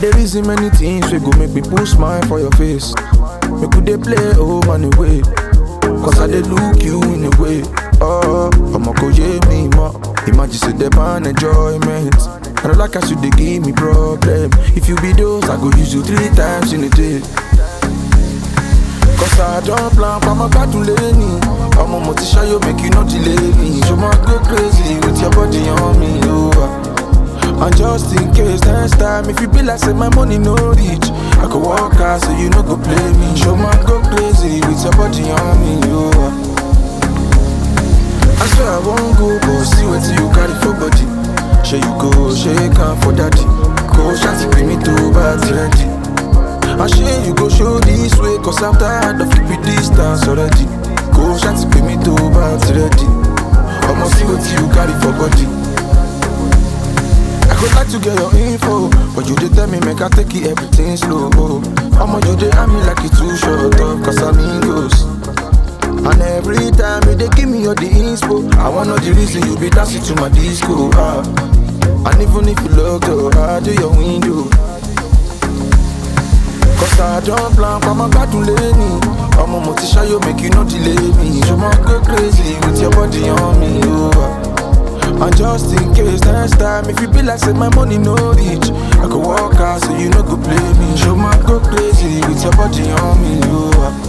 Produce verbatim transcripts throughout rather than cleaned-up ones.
dey reason many things we go make me put smile for your face. Make we dey play oh man away, cause I dey look you in a way. Oh, I'ma go yeah me more. Imagine say the man enjoyment. I don't like how you dey give me problem. If you be those, I go use you three times in a day. Cause I don't plan for my bad to lay me. I'm a motisha, you make you not delay me. You might go crazy with your body on me, oh. And just in case next time, if you be like say my money no reach, I could walk out so you no go play me. You might go crazy with your body on me, oh. I swear I won't go, but see what you carry for body. Share you go, shake hand for daddy. Go shanty bring me to bad ready. I share you go show this way, cause I'm tired of keeping distance already. Go shanty bring me to bad ready. I'ma see what you carry for body. I could like to get your info, but you did tell me make I take it everything slow. I'ma you dey at me like it too short up, cause I'm amigos. And every time you dey give me all the inspo, I wanna know the reason you be dancing to my disco, ah. And even if you look up, I do your window. Cause I don't plan for my bad to lay me. I'm a motisha, you make you not delay me. You might go crazy with your body on me, oh. And just in case next time, if you be like say my money no reach, I could walk out so you no go play me. You might go crazy with your body on me, oh.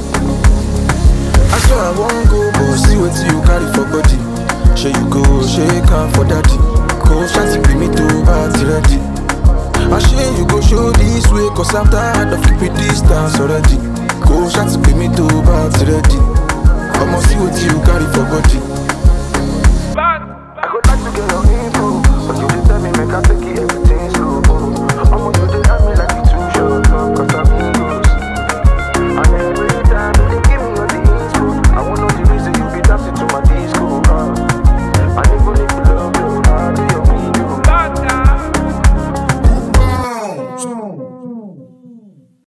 I swear I won't go, but see what you carry for body. Share you go, shake hand for daddy. Go shanty bring me to bad ready. I share you go show this way, cause I'm tired of keeping distance already. Go shanty bring me to bad ready. I'ma see what you carry for body.